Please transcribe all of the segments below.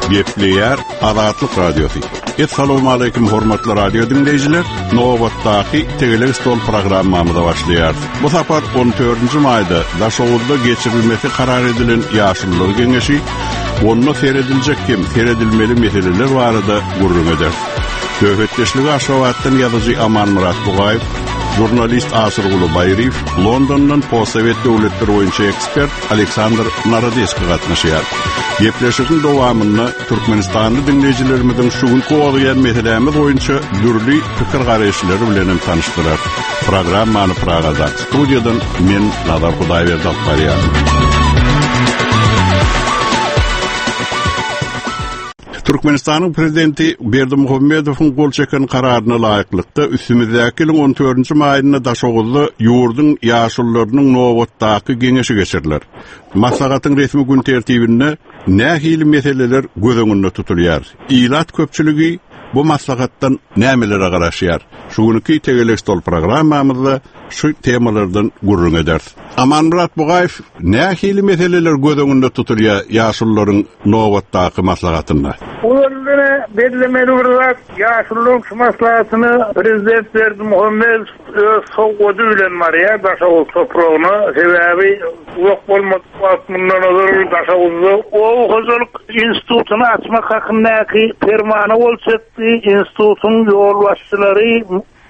Gepleyer Azatlyk Radiosu. Assalamu alaykum hormatly radio dinleyijiler. Nowatdaki Tegelik Stol programmamyza başlaýar. Bu sapar 14-nji maýda Daşowuzda geçirilmesi karar edilen ýaşullyk geňeşi onu seredilcek kim, seredilmeli meseleler barada gurrun eder. Söhbetleşligi Aşgabatdan ýazyjy Aman Murat Bugaýew, jurnalist Asyrguly Baýriýew, Londondan postsovet döwletleri boýunça ekspert Aleksandr Narodeski gatnaşýar. Gepleşigiň dowamyny Türkmenistanly dinleyijilerimizin şugun goýan meselemiz boýunça dürli pikir garaşlary bilen tanışdyrar. Programmany Pragada studiýadan men Nazar Hudaýberdi alyp barýar. Türkmenistanyň prezidenti Berdimuhammedowyň gol çeken kararyna laýyklykda üstümizdäki 14-nji maýyna Daşowuzda ýurdun ýaşullarynyň Nowatdaky geňeşi geçiriler. Maslahatyň resmi gün tertibinde nähili meseleler göz öňünde tutulýar. Ilat köpçüligi bu maslahatdan nämelere garaşýar? Şugunky Tegelik Stol programmamyzda şu temalardan gurrun eder. Aman Murat Bugaýew, nähili meseleler göz öňünde tutulýar ýaşullaryň Nowatdaky maslahatynda? Ularına belirlemeli olarak yaşlılığın maslahatını Prezident Berdimuhammedow soğudu bilen var ya Daşawuz toprağına sebebi yok olmak bakımından olur Daşawuz'da o hocalık institutunu açmak hakkındaki fermanı olçetti institutun yol başçıları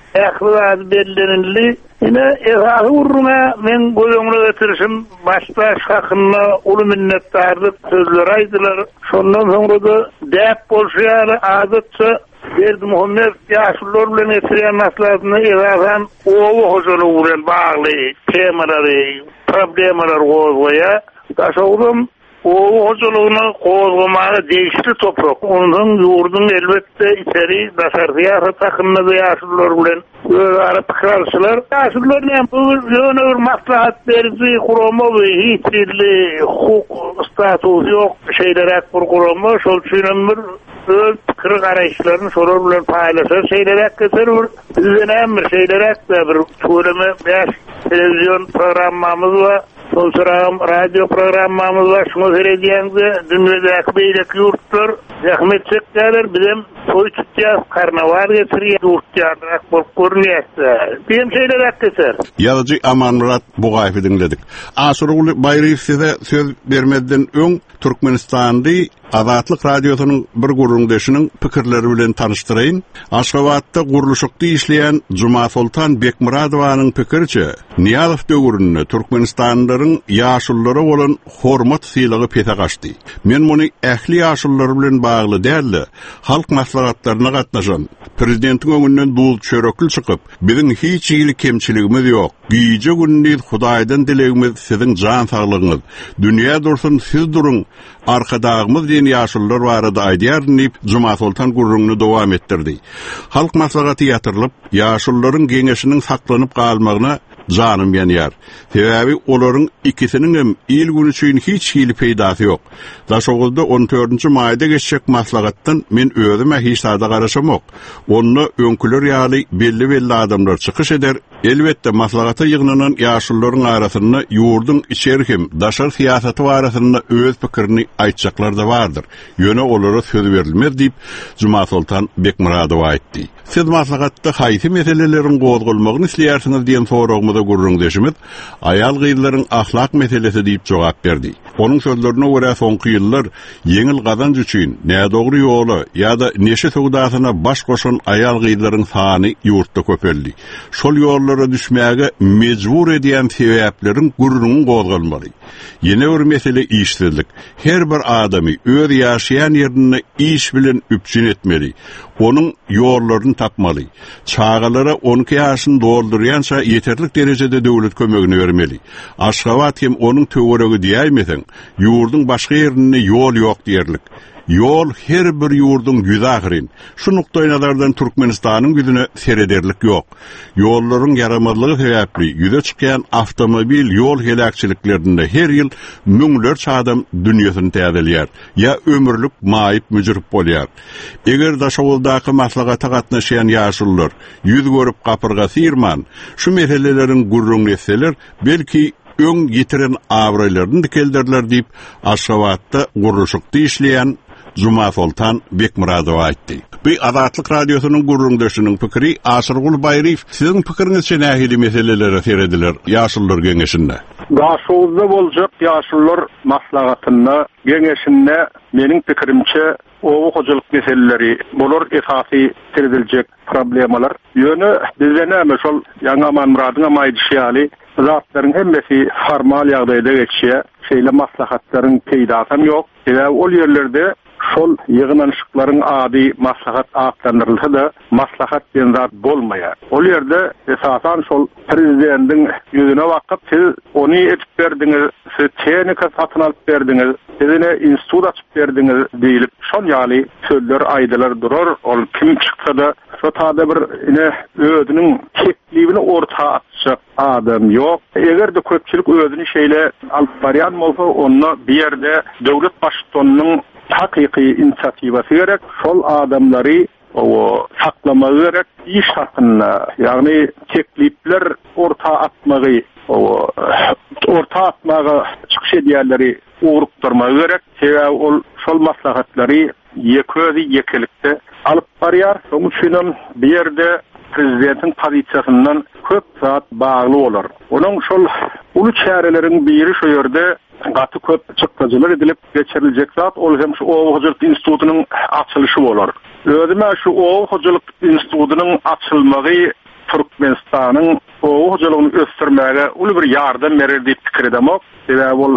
ehlivat belirlenildi. Yine esası uğruna men gözümle getirişim başta hakkında ulu minnettarlık sözler aydılar. Şondan sonra da dep bolşýar adatça Berdimuhammedow ýaşullar bilen etirilen maslahatyny esasan owu hojalygy bilen bagly temalary, problemler goýýar. Daşawuzda owu hojalygyny gozgamagy değişli toprak. Onun ýurdun elbetde içeri daşarýar takymda ýaşullar bilen öýara pikirler. Ýaşullar bu ýöne bir maslahat berdi, gurama we hiçbir hukuk statusy ýok şeýlerek bir gurama, şol üçin bir öz pikir garaşlaryny şolar bilen paýlaşar, şeýlerek geçer bizden bir şeýlerek bir söyleme beş televizyon programmamyz we Sosyal radyo programmamız var. Şunu söylediğinizde dünyadaki beylek yurtlar zahmet çektiler. Bizim soy tutacağız. Karnaval getiriyor. Yurtlar akbol görünüyorsa. Bizim şeyler akkeser. Yazıcı Aman Murat Bugaýew dinledik. Asyrguly Baýriýew size söz bermeden öň Türkmenistandy Azatlyk Radiosynyň bir gurrundaşynyň pikirleri bilen tanıştyrayyn. Aşgabatda guruluşykda işleýän Juma Sultan Bekmuradowanyň pikirçe, Niýazow döwründe Türkmenistanlaryň ýaşullary bolan hormat sylygy pete gaçdy. Men muny ähli ýaşullar bilen bagly däl, halk maslahatlaryna gatnaşan, prezidentiň öňünden dul çörekli çykyp, biziň hiç ýyly kemçiligimiz ýok. Giýje günni Hudaýdan dilegimiz siziň jan saglygyňyz. Dünýä dursun siz durun. Arkadağımız diyen ýaşullar barada aýdýar diýip Juma Sultan gurrunyny dowam etdirdi. Halk maslahaty ýatyrlyp, ýaşullaryň geňeşiniň saklanyp galmagyna janym ýanýar. Sebebi olaryň ikisiniň hem il günü üçin hiç hili peýdasy ýok. Daşowuzda 14-nji maýda geçecek maslahatdan men özüme hiç tada garaşamok. Onu öňküler ýaly belli adamlar çykyş eder. Elbetde maslahata ýygnynyň ýaşullaryň arasynda ýurdun içeri hem daşar siýasaty barasynda öz pikirini aýtjaklar da bardyr. Ýöne olara söz berilmez diýip Juma Sultan Bekmuradow aýtdy. Siz maslahatda haýsy meselelerin gozgulmagyny isleýärsiňiz diýen soragymyza gurrundaşymyz aýal gyýlaryň ahlak meselesi diýip jogap berdi. Onun sözlerine göre soňky ýyllar ýeňil gazanç üçin nädogry ýoly ýa-da neşe sowdasyna baş goşan aýal gyýlaryň sany ýurtda köpeldi. Şol ýollara düşmäge mejbur edýän sebäpleriň gurrunyň gozgalmaly. Ýene bir mesele işsizlik. Her bir adamy öz ýaşaýan ýerine iş bilen üpçün etmeli. Onun ýollaryny tapmaly. Çağalara 12 ýaşyny doldurýança ýeterlik derejede döwlet kömegini bermeli. Aşgabat hem onun töweregi diýýärmiň, ýurdun başga ýerine ýol ýok diýerlik. Yol her bir ýurdun güzahyrin. Şu nukta nazardan Türkmenistanyň güzüne serederlik ýok. Ýollaryň yaramazlygy sebäpli ýüze çykýan awtomobil ýol helakçyliklerinde her ýyl müňlerçe adam dünýäsini täzelýär. Ya ömürlük maýyp müjrip bolýar. Eger Daşowuzdaky maslahata gatnaşýan ýaşullar ýüz görüp gapyrga syrman, şu meselelerin gurrun etseler, belki öň getiren awraýlaryny dikeldirler diýip Aşgabatda guruluşykda işleýän Zuma Sultan Bekmuradow aýtdy. Bu Azatlyk radiosynyň gurrundaşynyň pikiri Asyrgul Bayriw siziň pikiriňizçe nähili meselelere serediler ýaşullar geňeşinde. Gaşyłda boljak ýaşullar maslahatyna geňeşinde meniň pikirimçe owu hojalyk meseleleri bolar esasy serediljek problemalar. Ýöne bizde näme şol ýa-ni Aman Muradyň amaýdyşýaly zatlaryň hemmesi formal ýagdaýda geçýär. Şeýle maslahatlaryň peýdasam ýok. Ol ýerlerde şol ýygnanşyklaryň ady maslahat aklanyrylsa da maslahat diýen zat bolmaýar. Ol ýerde esasan şol prezidentiň ýüzüne bakyp siz ony etip berdiňiz, siz tehnika satyn alyp berdiňiz, sizine institut açyp berdiňiz diýilip şol ýaly sözler aýdylar durar. Ol kim çyksa da şu taýda bir özüniň tekliwini orta atjak adam ýok. Egerde köpçülik özüni şeýle alyp barýan bolsa, onu bir ýerde döwlet başçysynyň hakyky inisiatiwasy gerek. Şol adamlary o saklama gerek, iş hakkında, yani teklifler orta atmagy, o orta atmagy çykyş edýärleri ugrukdurma gerek. Ol şol maslahatlary yekelikde alyp barýar. Şoň üçin bir ýerde prezidentiň pozisiýasyndan köp zat bagly bolar. Onuň şol uly çäreleriň biri şu ýerde gaty köp çykdyjylar edilip geçiriljek zat, ol hem şu Owu Hojalyk Institutynyň açylyşy bolar. Özüme şu Owu Hojalyk Institutynyň açylmagy Türkmenistanyň Owu hojalygyny ösdürmäge uly bir ýardam berer diýip pikir edem. Ol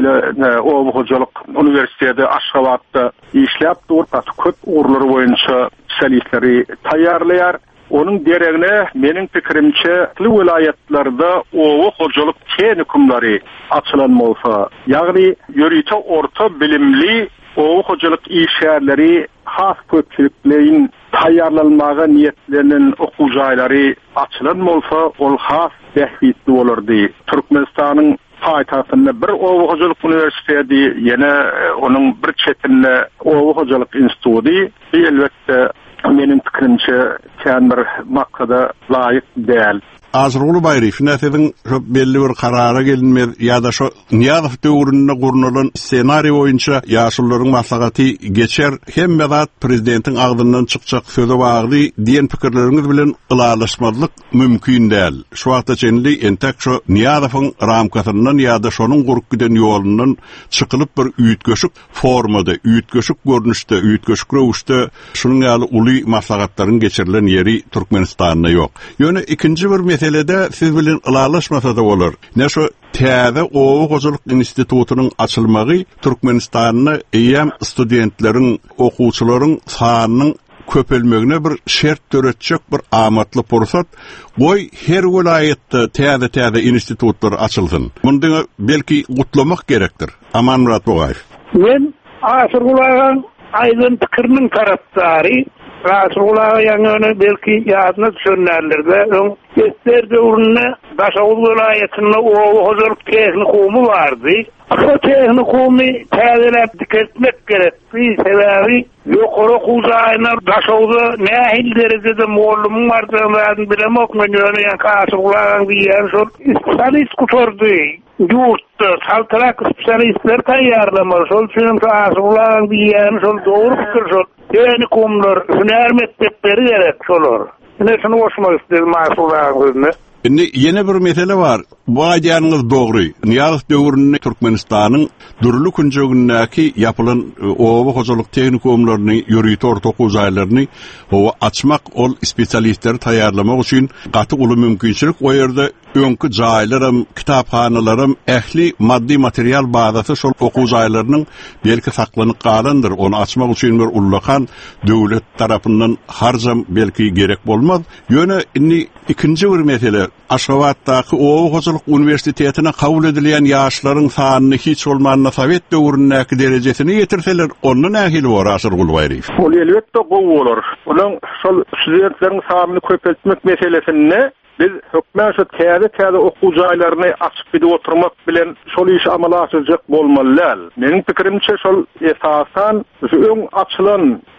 Owu Hojalyk Uniwersiteti Aşgabatda işläp durýar, köp uğurlary boýunça spesialistleri taýýarlaýar. Onun deregine meniň pikirimçe vilayetlarda owu hojalyk tehnikumlary açylan bolsa, ýagny ýörüte orta bilimli owu hojalyk işgärleri has köpçüliklerin taýýarlanmagy niýetlerinin okuwjaýlary açylan bolsa, ol has tähwitli bolardy. Türkmenistanyň paýtagtynda bir owu hojalyk uniwersiteti, ýene onuň bir çetinde owu hojalyk instituty, elbetde meniň pikirimçe kändir maksada laýyk däl. Asyrgul Bayriw näsediň belli bir karara gelinmez ýa-da şu Niýazow döwründe gurnulan ssenari boýunça ýaşullaryň maslahaty geçer, hemme zat prezidentiň agdyndan çykjak söze bagly diýen pikirleriňiz bilen ılalaşmalyk mümkin däl. Şu wagtda çenli entek şu Niýazowyň ramkasyndan ýa-da şonuň gurup giden ýolundan çykylyp bir üýtgeşik formada, üýtgeşik görnüşde, üýtgeşik rowuşda şunuň ýaly uly maslahatlaryň geçirilen ýeri Türkmenistanda ýok. Ýöne ikinji bir meselede siz bilen ılalaşmasa da bolar. Ne şu täze Owu Hojalyk Institutynyň açylmagy Türkmenistanyň eýem studentleriň, okuwçylaryň sanynyň köpelmegine bir şert töretjek bir amatly pursat. Goý her vilayetde täze institutlar açylsyn. Mundan belki gutlamak gerekdir. Aman Murat Bogaýew. Men Asyrgulaň aýdyn pikiriniň tarapdary. Asyrgulaň ýa-ni belki ýadyna düşenlerlerde Ester döwründe Daşaguly vilayatynyň Owu Hojalyk Tehnikumy bardy. O tehnikumy täzelep diketmek gerekdi. Sebebi ýokary okuwjaýyna Daşaguly nähil derejede mollumyň bardygyny bilemek meni Asyrgulaň diýen şol spesialist kutordy. Ýurtda saltarak spesialistler taýýarlamaly. Şol üçin Asyrgulaň diýen şol dogry pikir şol. Tehnikumlar, hüner mektepleri gerek şolar. Ne şunu hoşuma istedim Asyrgulaň. Indi yeni bir mesele var. Bu aýdýanyňyz dogry. Niýazow döwründe Türkmenistanyň durly künjegindäki ýapylan Owu Hojalyk tehnikumlaryny, ýörüte orta okuwjaýlaryny açmak, ol spesialistleri taýýarlamak üçin gaty uly mümkinçilik o ýerde öňkü jaýlarym, kitaphanalaryň ähli maddi material bazasy şol okuwjaýlarynyň belki saklanyp galandyr. Onu açmak üçin bir ullakan döwlet tarapyndan harjam belki gerek bolmaz. Ýöne indi ikinji bir mesele, Aşgabatdaky Owu Hojalyk Uniwersitetiне kabul edilen ýaşlaryň sanyny hiç bolmanda Sowet döwründäki derejesini ýetirseler, onu nähili bar Asyrgul Bayriw. Ol elbetde gowy bolar. Olaň şol studentleriň sanyny köpeltmek meselesinde biz hökmen şu täze okuwjaýlaryny açyp edip oturmak bilen şol iş amala aşyrjak bolmaly. Meniň pikirimçe şol esasan şu öň açylan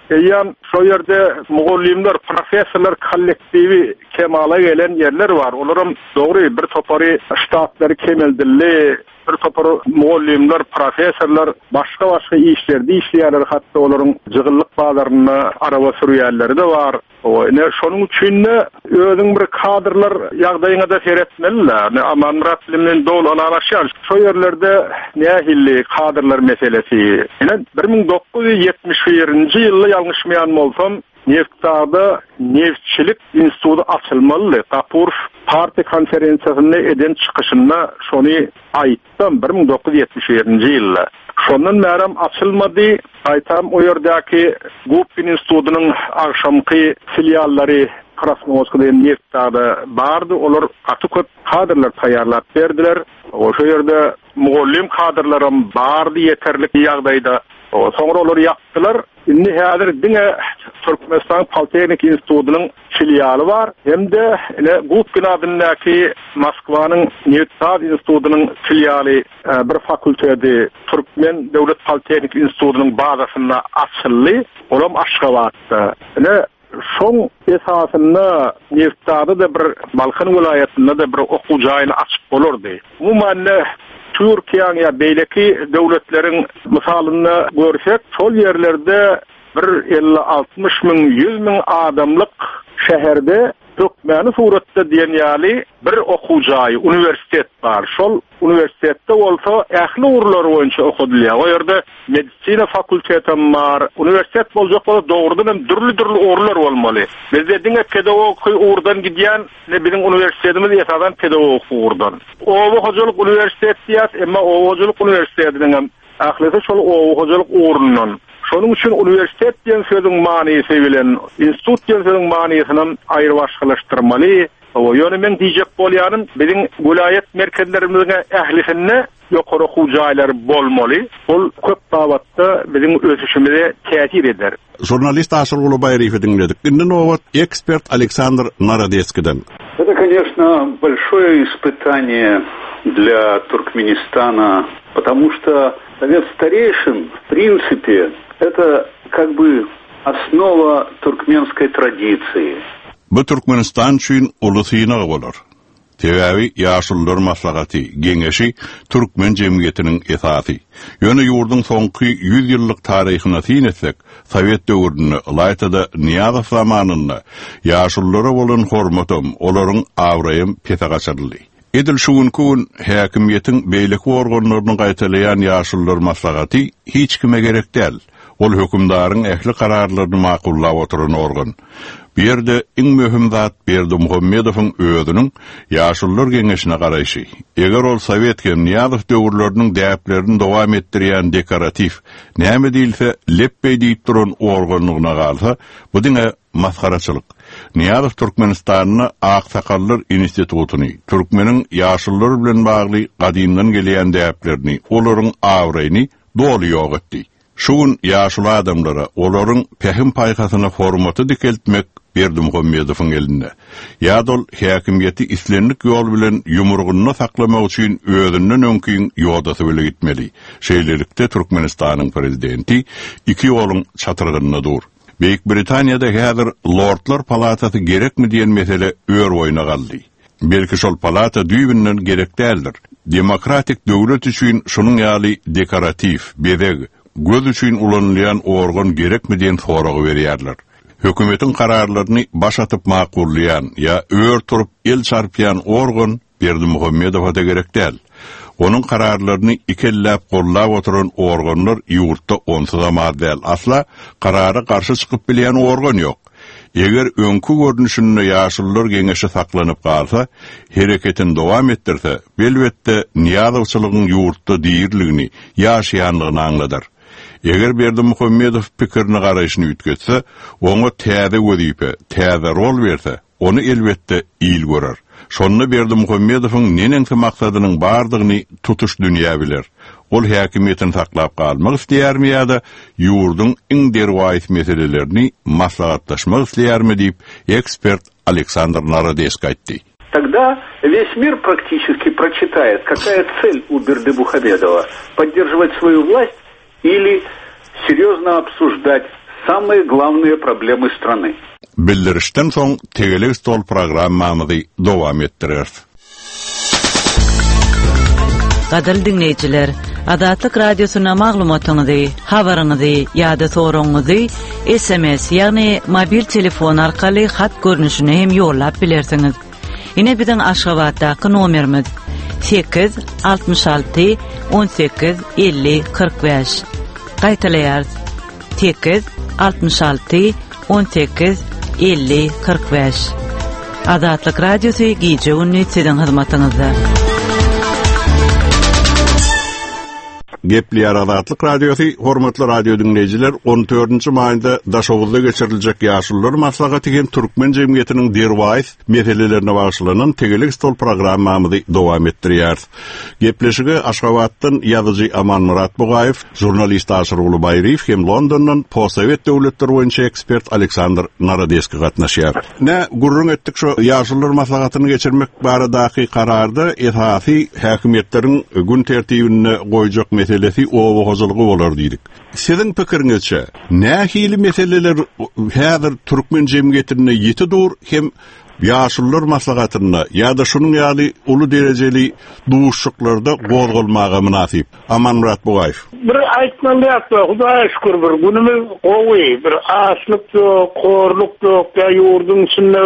Eýan şo ýerde mugallimler, professorlar kollektivi kemala gelen yerler var. Olaram dogry bir topary ştatlary kemeldilli, bir topary mugallimler, professorlar başga işlerde işleýärler, hatda olaryň jygyllyk bazarına araba sürýärleri de var. Şonuň üçin özüň bir kadrlar ýagdaýyna da seretmeliler. Amanrat bilen dol alalaşýar. Şo ýerlerde nähilli kadrlar meselesi. 1971-nji ýylda ýalňyşmaýan bolsam, Neftdağda Neftçilik İnstitutu açılmalı. Kapur parti konferensiýasyna eden çıkışında şonu aýtdym 1971-nji ýylda. Şondan märam açılmady. Aýtam o ýerdäki Gupin İnstitutunyň agşamky filiallary Krasnoyarskda Neftdağda bardy. Olar aty köp kadrlar taýýarlap berdiler. Oşo ýerde mugallim kadrlarym bardy ýeterlik ýagdaýda. Soňra olar ýapdylar. Indi häzir diňe Türkmenistan Politehnik Institutunyň filialy var. Hemde Gupin adyndaky Moskwanyň Neftdağ Institutunyň filialy bir fakulteti Türkmen Döwlet Politehnik Institutunyň bazasyna açyldy. Olam Aşgabatda. Şoň esasynda Neftdağda da bir Balkan vilayetinde de bir okuw jaýyny açyp bolardy. Umumyň Türkiýanyň ýa beýleki döwletleriň misalyny görsek, şol ýerlerde bir 50-60 müň, 100 müň adamlyk şäherde Türkmeni suratda diýen ýaly bir okuw jaýy, universitet bar. Şol universitetde bolsa ähli urlar boýunça okudylýar. O ýerde medisina fakulteti bar. Universitet boljak bolsa dogrudan türlü urlar bolmaly. Bizde diňe pedagog urdan gidýän, biziň universitetimiz ýasadan pedagog urdan. Owa hojalyk universitet diýär, emma owa hojalyk universitetiniň ählisi şol owa hojalyk urundan. Şonuň üçin universitet diýen sözüň manysi bilen institut diýen sözüň manysyny aýrybaşlaşdyrmaly. O ýöne men diýjek bolýanym, biziň vilayet merkezlerimize ählisinde ýokary okuw jaýlary bolmaly. Ol köp davatda biziň ösüşimize täsir eder. Журналист Aşyr Gulubaýewiňi dinledik. Indi nowat ekspert Александр Народецкиden. Это, конечно, большое испытание для Туркменистана, потому что Совет старейшин, в принципе, это как бы основа туркменской традиции. Bu Türkmenistan üçin uly synagy bolar. Tebawi ýaşullar maslahaty, geňeşi Türkmen jemgyýetiniň esasy. Ýöne ýurduň soňky 100 ýyllyk taryhyna synetsek, Sowet döwrüne, laýtada Niýazow zamanyna ýaşullara bolan hormatym, olaryň awraýym pese gaçyrly. Edil şugun häkimiýetiň beýleki organlaryny gaýtalaýan ýaşullar maslahaty hiç kime gerek däl. Ol hökümdaryň ähli kararlaryny makullap oturan organ. Bir yerde iň möhüm zat Berdimuhammedowyň özüniň ýaşullar geňeşine garaýşy. Eger ol Sowet hem Niýazow döwürleriniň däplerini dowam etdirýän dekorativ, näme diýilse leppey diýip duran organlygyna galsa, bu diňe maskaraçylyk. Niýazow Türkmenistanyna Aksakallar institutuny, Türkmeniň ýaşullar bilen bagly gadymdan gelýän däplerini, olaryň awraýyny doly ýok etdi. Şuň ýaşul adamlara olaryň pehim paýgasyna formaty dikeltmek Berdimuhammedowyň elinde. Ýa-dol häkimiýeti islenlik ýol bilen ýumrugyny saklamak üçin özünden öňküň ýodasy bilen gitmeli. Şeýlelikde Türkmenistanyň prezidenti iki ýoluň çatyrgynyna dur. Beýik Britaniýada häzir Lordlar Palatasy gerekmi diýen mesele ör boýuna galdy. Belki şol palata düýbinden gerek däldir. Demokratik döwlet üçin şunyň ýaly dekorativ, bedeg, göz üçin ulanýan organ gerekmi diýen soragy berýärler. Hökümetiň kararlaryny baş atyp makullaýan ýa ör turup el çarpýan organ Berdimuhammedowa gerek däl. Onun kararlaryny ikellap gollap oturan organlar ýurtda onsuz däl. Asla karara garşy çykyp bilýän organ ýok. Eger öňkü görnüşinde ýaşullar geňeşi saklanyp galsa, hereketin dowam etdirse, belbetde Niýazowçylygyň ýurtda diýirligini, ýaşaýanlygyny aňladar. Eger Berdimuhammedow pikirini garaýyşyny ütketse, oňa täze wezipä, täze rol berse, onu elbetde iyil görer. Şonu Berdimuhammedowyň nenenki maksadynyň bardygyny tutuş dünýä biler. Ol häkimiýetini saklap galmak isleýärmi ýa-da ýurduň iň derwäýis meselelerini maslahatlaşmak isleýärmi diýip ekspert Александр Народецки aýtdy. Тогда весь мир практически прочитает, какая цель у Бердымухаммедова — поддерживать свою власть или серьезно обсуждать самые главные проблемы страны. Bildirişden soň Tegelik Stol programmamyzy dowam etdirer. Gadal dinleyijiler, Adatlyk Radiosyna maglumatyňyzy, habaryňyzy ýa-da soraňyzy SMS ýagny mobil telefon arkaly hat görnüşine hem ýollap bilersiňiz. Ine biziň Aşgabatdaky nomerimiz 866 18 50 45. Gaýtaýar 866 18 50 45. Adatlyk Radiosy gije ünni siziň hyzmatyňyzda. Gepli Adatlyk Radiosi, hormatly radio dinleyijiler, 14-nji maýynda Daşowuzda geçiriljek ýaşullar maslahaty hem türkmen jemgyýetiniň derwayz meselelerine bagşlanan Tegelik Stol programmamyzy dowam etdirýär. Gepleşige Aşgabatdan ýazyjy Aman Murat Bugaýew, jurnalist Aşyr Ulu Baýryf hem Londondan Posowet döwletleri boýunça ekspert Aleksandr Narodeski gatnaşýar. Ne gurrun etdik şu ýaşullar maslahatyny geçirmek baradaky kararda esasy häkimetleriň gün tertibine goýjak meselesi owa hozulgy bolar diýdik. Siziň pikiriňizçe, nähili meseleler häzir türkmen jemgyýetine ýetidur hem ýaşullar maslahatyna ýa-da şunyň ýaly uly derejeli duşşuklarda gozgulmaga münasip. Aman Murat Bugaýew. Bir aýtmaly ýa-da Hudaýa şükür bir günümiz gowy, bir açlyk ýok, korluk ýok, ýa ýurdun içinde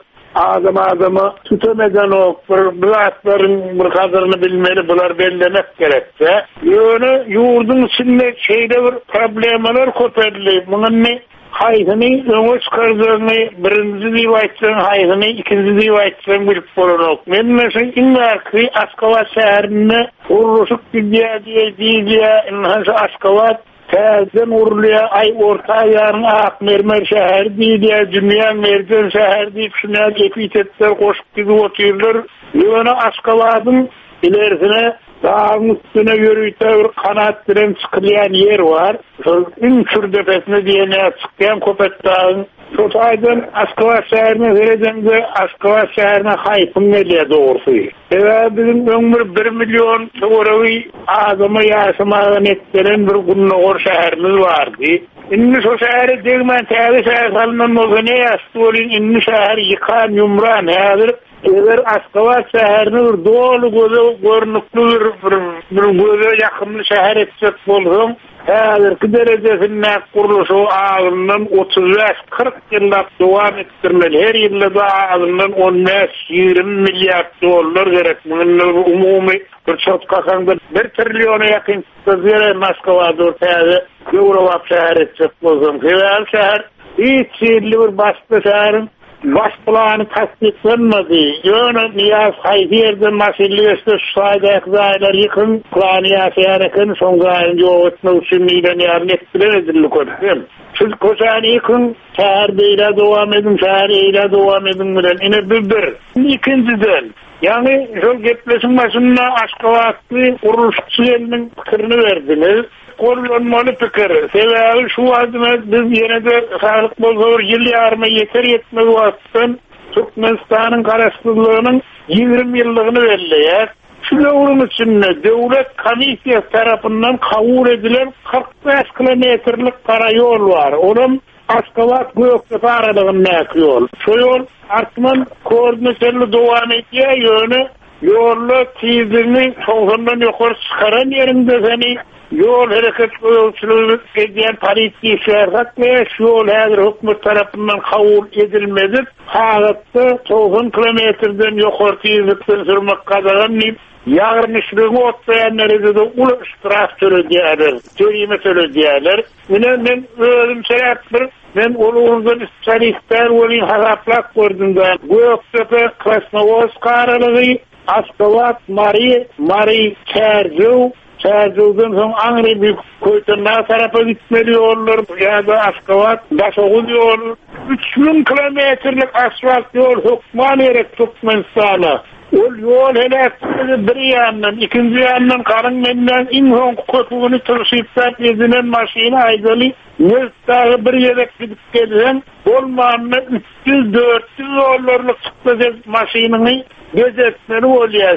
adama tutameden o bırakların bir kadarını bilmeli, bunlar bellemek gerekse. Yani yurdun içinde şeyde bir problemler koparlı. Bunun ne? Hayhını öňe çykardygyny birinji diýip hayhını ikinji diýip bilip bolanok. Men meşin inňärki Aşgabat şäherine uruşyk diýýär, inňe Aşgabat täzen urlya ay orta ýaryň Akmermer şäher diýýär, dünýä merden şäher diýip şuna epitetler goşup diýip oturýarlar. Ýöne Aşgabatyň ilerisine dağın üstüne yürüyüp kanat diren çıkılayan yer var. Ün kürdepesine diyene çıkayan Köpek Dağı'nın. Sotaydın Aşgabat şäherine vereceğimde Aşgabat şäherine haypın neliye doğrusu. Bizim ömür 1 milyon doğruyu adamı yaşamadan ettiren bir Gunnogor şäherimiz vardı. İnni so şäheri degmen täze şäher salynan bolsa ne ýaşdy bolýan inni şäher ýykan ýumran häzir. Eger Aşgabat şäherini bir dolu görnükli bir göze ýakynly şäher etsek bolsaň, häzirki derejesinde kuruluşy ağından 35-40 ýyllap dowam etdirmeli. Her ýylda ağından 15-20 milliard dollar gerek. Bunun umumy bir çotkasaňda 1 trilliona ýakyn sözlere Aşgabat täze Ýewropa şäher etsek bolsaň, Seval şäher hiç ýerli bir başga şäherin baş planı tasdiklenmedi. Ýöne Niyaz Haýdierden maselesi şaýda ýaýlar ýykyn planı ýaşaýarken soňra ýok etmek üçin ýa-da ýarnetler edilip gördim. Siz koşan ýykyn şäherde ýa dowam edin bilen ine bir. Ikinciden, ýani şol gepleşiň başynda Aşgabatly uruşçy eliniň pikirini berdiniz. Kollanmaly pikir. Sebebi şu adyna biz ýene-de halyk bolsa ýyl ýarmy ýeter ýetmez wagtdan Türkmenistanyň garaşdyrlygynyň 20 ýyllygyny belleýär. Şularning içinde döwlet komissiýasy tarapyndan kabul edilen 45 kilometrlik kara ýol bar. Onuň Aşgabat Göktepe aralygynda ýol. Şu ýol artman koordinasiýaly dowam etýär ýöne ýolly tizligini 90-dan ýokary çykaran ýerinde seni yol hareket goýulçylygy edýän polisiýa şäherlik we şu ýol häzir hökümet tarapyndan kabul edilmedi. Halatda 90 kilometrden ýokary tizlikde sürmek gadagan ýagyrmyşlygy otlaýanlara da uly iştirak töredýärler, törime töredýärler. Men özüm sebäpdir. Men olurdan spesialistler bolýan hasaplap gördüm da Göktepe, Krasnoyarsk aralygy, Aşgabat, Mari, Çerjewden soň Angry bir köýtürna tarapa gitmeli ýollar ýa-da Aşgabat, Daşoğuz ýol 3000 kilometrlik asfalt ýol hukman erek Türkmenistana. Ol ýol hele bir ýandan, ikinji ýandan karyn menden iň soň köpüni turşypsat ýedilen maşyna aýdaly Nöstagy bir ýere gidip gelýän, bolmamy 300-400 dollarlyk çykdyk maşynyny gözetleri bolýar.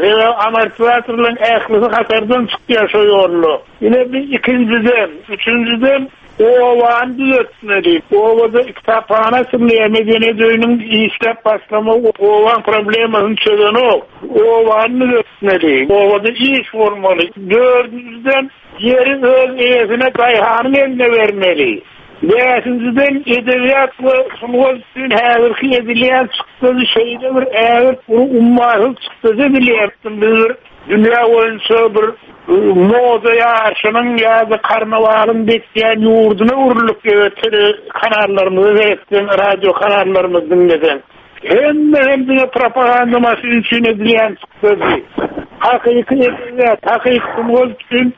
Amortizatorlaryň ählisi hatardan çykýar şu ýolly. Ine bir ikinciden, üçüncüden Ovan düzeltmeli. Ovada kitapxana sırlayamayan döyünün işlep başlama ovan probleminin çözeni o. Ovan düzeltmeli. Ovada iş olmalı. Dördüncüden yeri öz eyesine kayhanın eline vermeli. Beşinciden edebiyat ve sunğuz için hazırki edilyen çıktığı şeyde bir eğer bunu ummahıl çıktığı ediliyaptım. Bir dünya oyuncu bir moda yarışının ya da karnavalın bekleyen yurduna uğurluk tele kanallarımızı verettim, radyo kanallarımızı dinledim. Hem de propagandaması için edilyen çıktığı hakiki ediliyat, hakiki sunğuz için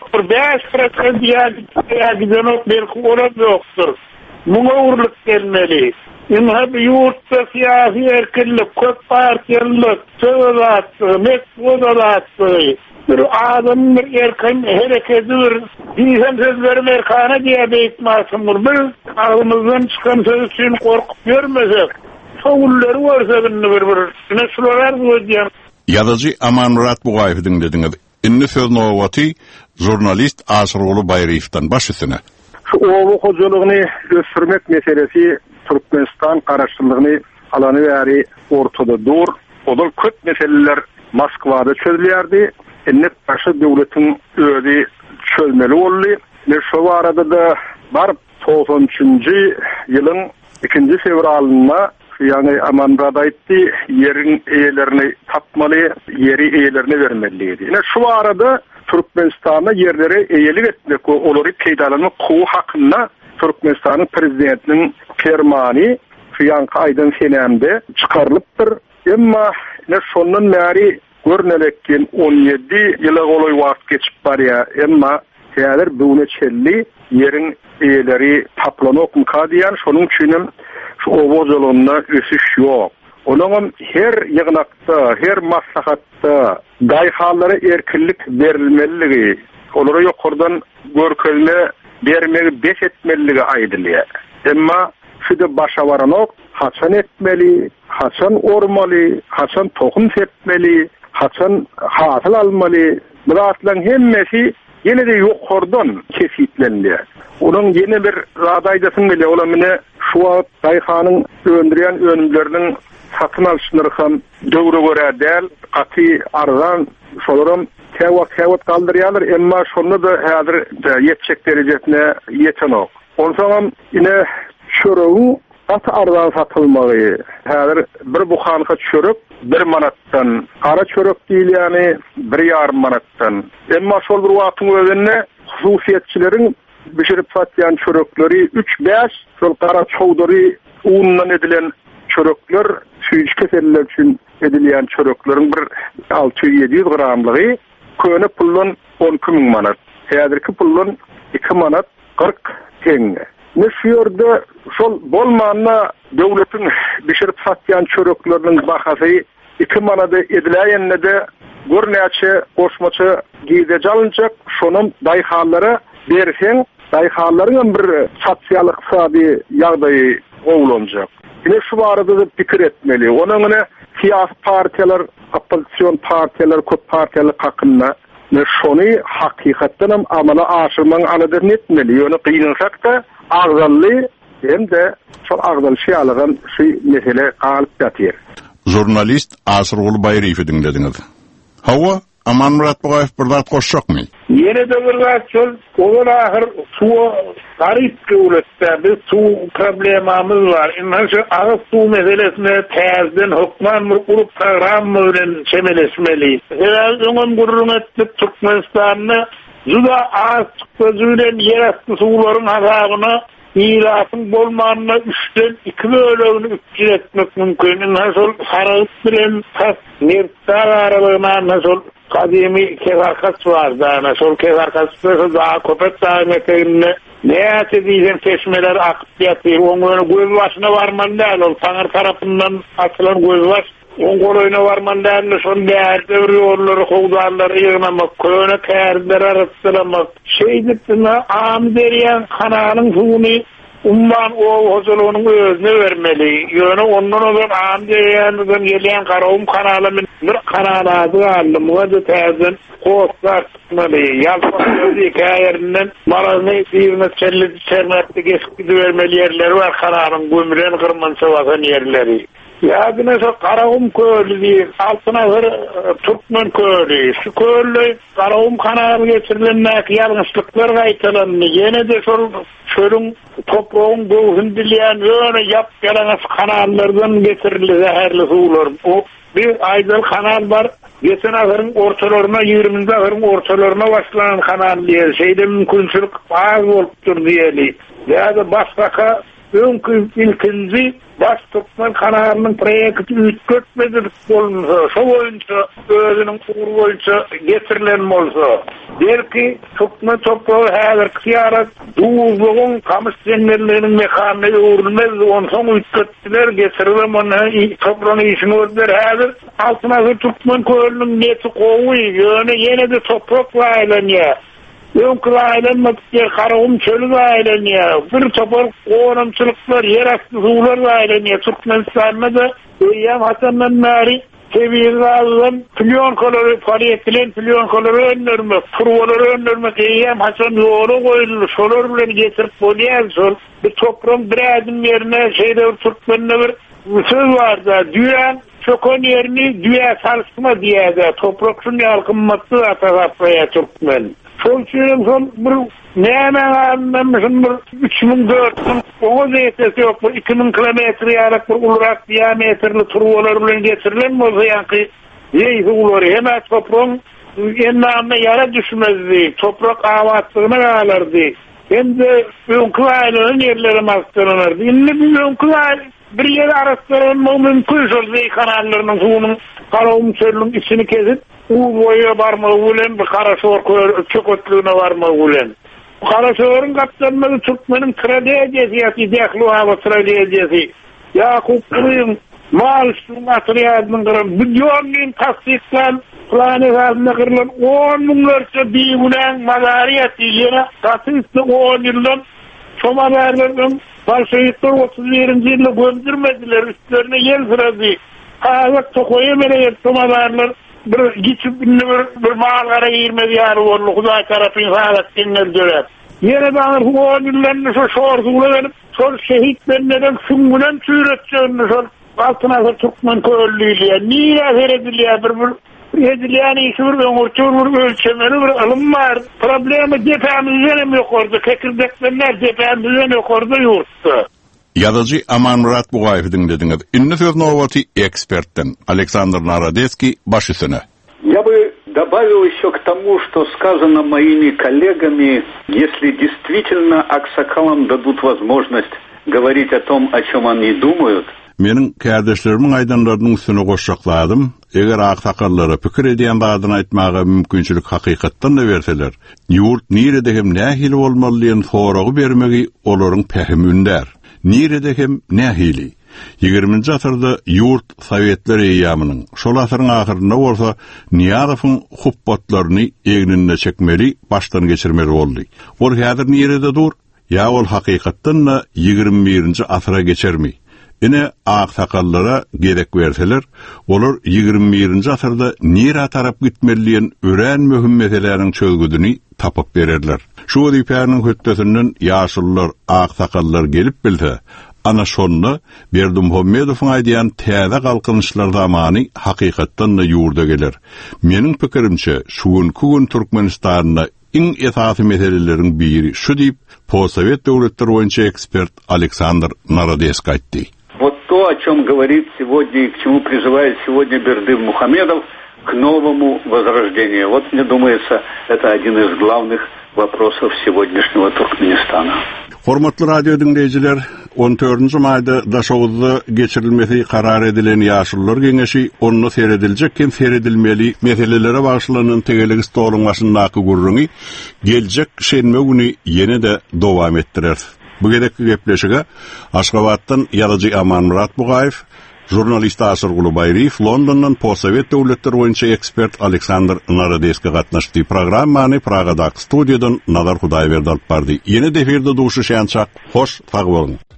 5% ya belki olan yoktur. Buna uğurluk gelmeli. İmhab yurtta siyasi erkinlik, kök partiyalılık, söz mekbudalatı, bir adam bir erken hareketidir. Bizden sözlerim erkana diye beyitmasındır. Biz ağzımızdan çıkan söz için korkup görmesek, soğulları varsa bir neslolar duyacağım. Yazıcı Aman Murat Bugayew dinlediniz. Inni söz novati jurnalist Asıroğlu Bayrif'ten başısına. Şu oğlu hoculuğunu göstermek meselesi Türkmenistan karşılığını alanı veri ortada dur. Odal köp meseleler Moskva'da çözülüyordu. Ennet başı devletin öğüdü çözmeli oldu. Ve şu arada da var 93. yılın 2. fevralına yani Aman Murat aytti yerin eyelerini tapmalı, yeri eyelerini vermeliydi. Yine şu arada Türkmenistan'a yerlere eyelik etmek olori peydalanma kuğu hakkında Türkmenistan'ın prezidentinin fermanı Fiyanka Aydın senemde çıkarılıptır. Ama ne sonun meri görnelekken 17 yıla olay vakit geçip var ya ama şeyler böyle çelli yerin eyeleri taplanok mukadiyen şunun için şu ovozolunna ösüş yok. Onun her yığınakta, her maslahatta dayhallara erkinlik verilmeliği, onlara yukarıdan görkezme vermeyi beş etmeliliği aydılıyor. Ama şu da başa varan ok, haçan etmeli, haçan ormalı, haçan tohum sepmeli, haçan hasıl almalı. Bu atlan hemmesi yine de yukarıdan kesitlendi. Onun yeni bir radaydasın bile olamine şu an dayhanın öndüren önümlerinin satın alışınırken dövrü göre değil, katı arzan sorurum tevat kaldırıyorlar ama şunu da hazır yetecek derecesine yeten o. O zaman yine çöreğin katı arzan satılmağı. Hazır bir buhanka çörek 1 manattan, kara çörek değil yani 1,5 manattan. Ama şol bir vaktın özenine hususiyetçilerin pişirip satyan çörekleri 3-5, şol kara çoğdari undan edilen çörekler, süyüş keseller için edilen çöreklerin bir 600-700 gramlığı, köne pullun 12 bin manat. Hazırki pullun 2 manat 40 tenge. Ne şu yerde şol bolmanla devletin pişirip satyan çöreklerinin bakası 2 manada edileyenle de görneçe, koşmaça giyde alınacak, şunun dayhallara versen, dayhalların bir sosyal iqtisadi yağdayı oğlanacak. Yine şu arada da fikir etmeli. Onun siyasi partiyalar, opozisyon partiyalar, köp partiyalar hakkında şunu hakikaten amala aşırman alıdırın etmeli. Yani kıyınsak da ağzallı hem de çok ağzal şey alıgan şu mesele kalıp yatıyor. Jurnalist Asıroğlu Bayrif'i dinlediniz. Hava Aman Murat Bugayew birdat koşacak mı? Yine de birdat çöl, olur ahir su garip devlette bir su problemamız var. İnhan şu ağız su meselesine tezden hukman kurup kavram öğren çemelesmeli. Herhalde onun gururmetlik Türkmenistan'ı juda az çıktığıyla yerastı suların hasabına İlasın bolmanına 3'ten 2 bölümünü 3 etmek mümkün. Nasıl sarıp bilen tas nirtar aralığına nasıl kadimi kevarkas var da nasıl kevarkas daha köpek dağıneteğine ne yate diyeceğim çeşmeler akıp yatıyor. Onun göz başına varman değil. O Tanger tarafından atılan göz baş. Onun kolayına varman değil. Son değer devriyorları, kovdarları yığınamak, köyüne kârdiler arastılamak. Şeydikten Amderiyen kanalın suğunu umman o hoculuğunun özüne vermeli. Yani ondan o zaman Amderiyen'den gelen Karavum kanalının bir kararadı aldım. O da terden kostlar tutmalı. Yalpakları hikayelerinden marazını birine çermetli geçip vermeli yerleri var. Kararın gömülen kırmansı vakan yerleri. Ya bir neyse Karahum Köylü değil, altına Türkmen Köylü. Şu köylü Karahum kanarı getirilen yanlışlıklar kaytalanını. Yine de şölün toprağın doğun dileyen öyle yap gelen kanallardan getirildi zehirli sular. O bir aydal kanal var. Geçen ahırın ortalarına, 20. ahırın ortalarına başlanan kanal diye. Şeyde mümkünçülük az oluptur diyeli. Ya da başbaka önkü ilkinci baş Türkmen kanalının projekti 3-4 metre olmasa, şu boyunca özünün uğur boyunca getirilen olsa, der ki Türkmen toprağı hazır kıyarak doğuzluğun kamış zenlerlerinin mekanına uğrulmaz, ondan sonra 3-4'ler getirilen onu toprağın işini ödüler hazır. Altına Türkmen köylünün neti kovuyor, yine de toprakla ayleniyor. Önkü ailenmek yer Karahum çölü aileniyor. Bir topar oğramçılıklar, yer astı sular aileniyor. Türkmenistan'da da Eyyam Hasan'dan beri seviyeli alınan plyonkaları, faaliyettilen plyonkaları önlermek, turvaları önlermek, Eyyam Hasan yolu koyulur. Şolar bile getirip bolyaz sol. Bir toprağın bir adım yerine Türkmen'de bir söz vardı. Düyen çokon yerini dünya sarsma diye de topraksın yalkınması atasapaya Türkmen. Sol çiğim son bir nemen anlamışım bir 3000-4000 o zeytesi yok bu 2000 kilometre yarak bir ulurak diametrli turvalar bilen getirilen mi olsa yankı yeyzi uları hemen toprağın ennamına yara düşmezdi, toprak avatlığına ağlardı, hem de önkü ailenin yerleri masklanırdı. İnne bir önkü aile bir yer araslarının mümkün olsa kanallarının suunun Karahum çölünün içini kesip boya barma ulen bir Karaşor çökötlüğüne varma ulen. Karaşor'un kaptanları Türkmen'in tragediyesi, deklu hava tragediyesi. Yakup Kırıyım, mal şu materyalinin kırım, milyonluğun tasdiklen, planet halinde kırılan 10 milyonlarca bivulen mazariyeti yine tasdikli 10 yıldan çomalarların Balşevitler 31. yılda gömdürmediler, üstlerine yer sırası. Ağzak tokoya meleyet çomalarlar bir geçip bir mağara girmedi yarı oldu. Huday tarafın sağlık dinler dörer. Yine bağır o günlerini şorduğuna verip sol şehitlerden şungulen sürətçeğini sol altına Türkmen köylüyle. Niye verediliyor bir ediliyen işi bir ölçemeli bir alım var. Problemi depemizden yok orada. Kekirdeklerler depemizden yok orada yurtta. Yazıcı Aman Murat Bugayev dinlediniz. Ünlü söz novati ekspertten Александр Народецкий başüstüne. Я бы добавил еще к тому, что сказано моими коллегами, если действительно аксакалам дадут возможность говорить о том, о чем они думают. Menin kardeşlerimin aydanlarının üstüne koşakladım. Eğer aksakallara pikir ediyen adını aytmağa mümkünçülük hakikattan da verseler, yurt nirede hem nahil olmalıyan sorağı vermegi olorun pehimünder. Nirede hem nahili. 20. asırda yurt Sovetler eyyamının, şol asırın ahırında olsa Niyadov'un hubbotlarını egninde çekmeli, baştan geçirmeli oldu. Ol hadir nirede dur, ya ol hakikattan da 21. asıra geçer mi? Ine aksakallara gerek verseler, olur 21. asırda nira tarap gitmeliyen ören mühim meselelerin çözgüdünü tapıp verirler. Şu vadipenin hüttesinden yaşlılar, aksakallar gelip bilse, ana şonda Berdim Muhammedov'un aydiyan täze kalkınışlar zamanı hakikattan da yurda gelir. Menin pikirimçe şugun Türkmenistan'da en esasy meselelerin biri şu deyip, Sovet devletleri boyunca ekspert Александр Народецкий aytdy. Вот то, о чем говорит сегодня и к чему призывает сегодня Бердым Мухамедов, к новому возрождению. Вот, мне думается, это один из главных вопросов сегодняшнего Туркменистана. Hormatly radio dinleyijiler, 14. mayda Daşowuzda geçirilmesi karar edilen Ýaşullar Geňeşi onu serediljekken seredilmeli meselelere bagşylanan tegelik stolun başyndaky gurruny geljek şenme güni ýene de dowam etdirer. Bu gedekki gepleşige Aşgabatdan Ýazyjy Aman Murat Bugayev, jurnalist Asyr Gulubayriýew, Londondan Sovet döwletleri boýunça ekspert Александр Народецкий gatnaşdy. Programmany Pragadaky studiýadan Nazar Hudaýberdi alyp bardy. Ýene deferde duşuşançak, hoş sag bolun.